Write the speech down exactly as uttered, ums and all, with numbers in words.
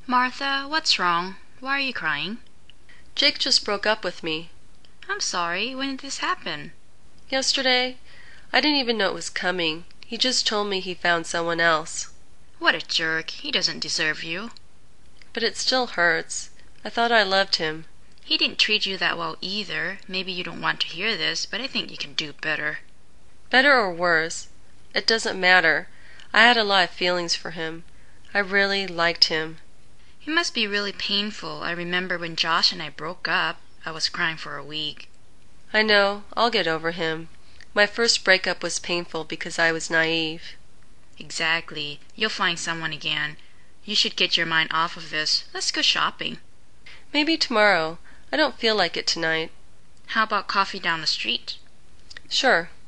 Martha, what's wrong? Why are you crying? Jake just broke up with me. I'm sorry. When did this happen? Yesterday. I didn't even know it was coming. He just told me he found someone else. What a jerk. He doesn't deserve you. But it still hurts. I thought I loved him. He didn't treat you that well either. Maybe you don't want to hear this, but I think you can do better. Better or worse, it doesn't matter. I had a lot of feelings for him. I really liked him. It must be really painful. I remember when Josh and I broke up, I was crying for a week. I know. I'll get over him. My first breakup was painful because I was naive. Exactly. You'll find someone again. You should get your mind off of this. Let's go shopping. Maybe tomorrow. I don't feel like it tonight. How about coffee down the street? Sure.